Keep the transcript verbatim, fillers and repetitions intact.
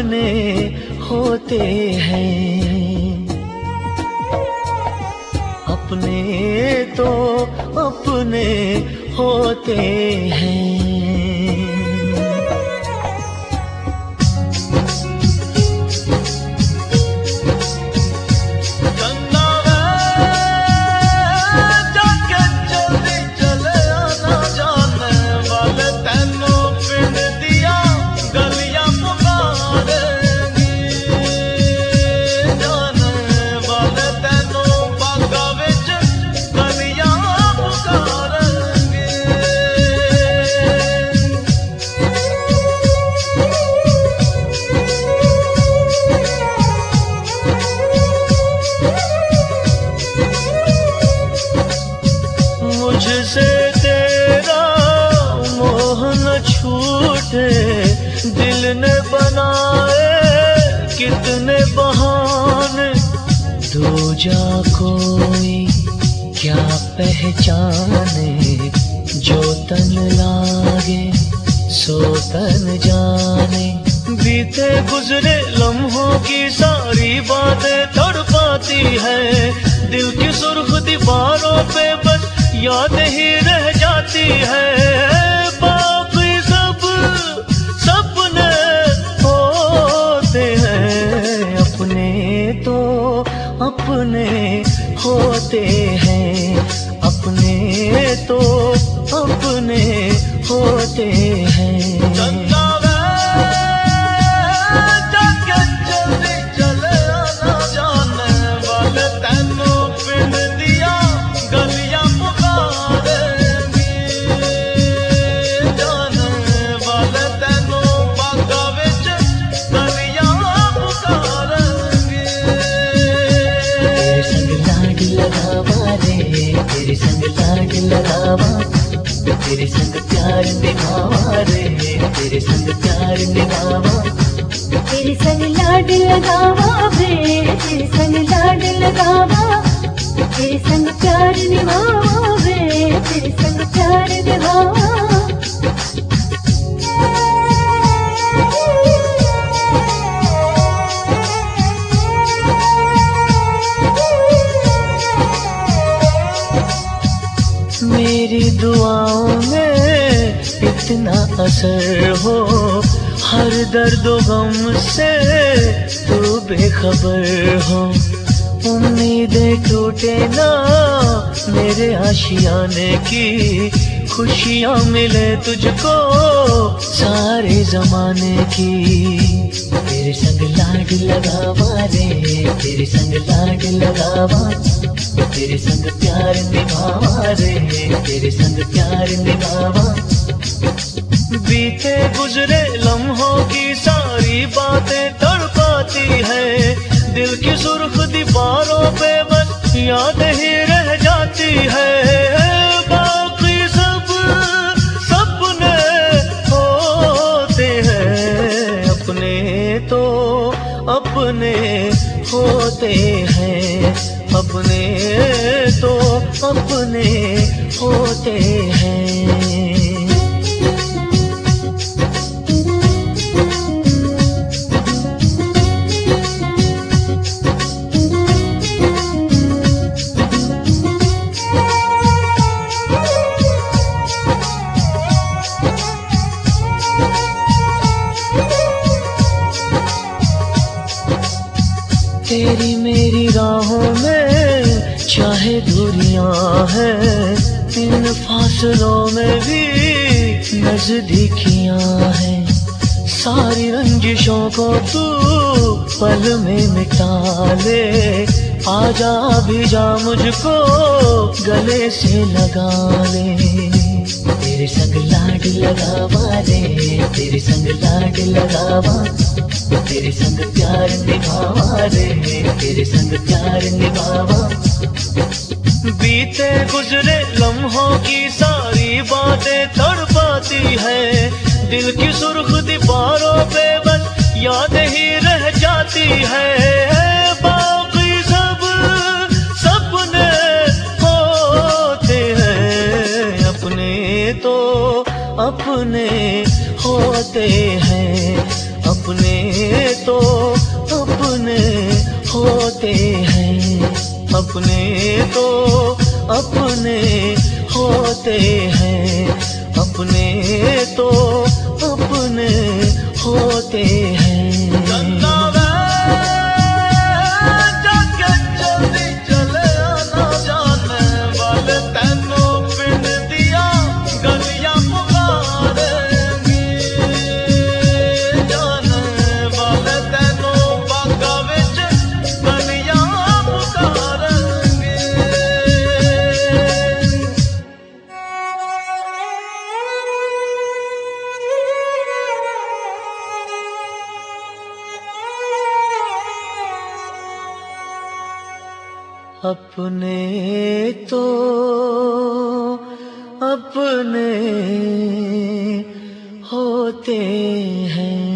अपने होते हैं, अपने तो अपने होते हैं। मुझसे तेरा मोह न छूटे, दिल ने बनाए कितने बहाने, दूजा कोई क्या पहचाने, जो तन लागे सो तन जाने। बीते गुजरे लम्हों की सारी बातें तड़पाती है, दिल की सुर्ख दीवारों पे बस याद ही रह जाती है। बाकी सब सपने होते हैं, अपने तो अपने होते हैं, अपने तो अपने होते हैं। तेरे संग लाड लगावा, तेरे संग प्यार निभावा रे, तेरे संग प्यार निभावा, तेरे संग लाड लगावा रे, तेरे संग लाड लगावा, तेरे संग प्यार निभावा रे, तेरे संग प्यार निभावा। मेरी दुआओं में इतना असर हो, हर दर्द गम से तू बेखबर हो। उम्मीदें टूटे ना मेरे आशियाने की, खुशियाँ मिले तुझको सारे जमाने की। तेरे संग लाड लगावा रे, तेरे संग लाड लगावा, तेरे संग प्यार निभावा रे, तेरे संग प्यार निभावा। बीते गुजरे लम्हों की सारी बातें तड़पाती है, दिल की सुर्ख दीवारों पे बस याद ही रह जाती है। बाकी सब सपने होते हैं, अपने तो अपने होते हैं, अपने तो अपने होते हैं। तेरी मेरी राहों में चाहे दूरियां हैं, इन फासलों में भी नजदीकियां हैं। सारी रंजिशों को तू पल में मिटा ले, आजा भी जा मुझको गले से लगा ले। तेरे संग लाड लगावा रे, तेरे संग लाड लगावा, तेरे संग प्यार निभावा रे, तेरे संग प्यार निभावा। बीते गुजरे लम्हों की सारी बातें तड़पाती है, दिल की सुर्ख दीवारों पे बस याद ही रह जाती है। बाकी सब सपने होते हैं, अपने तो अपने होते हैं, अपने अपने तो अपने होते हैं, अपने तो अपने होते हैं, अपने तो अपने होते हैं। अपने तो अपने होते हैं।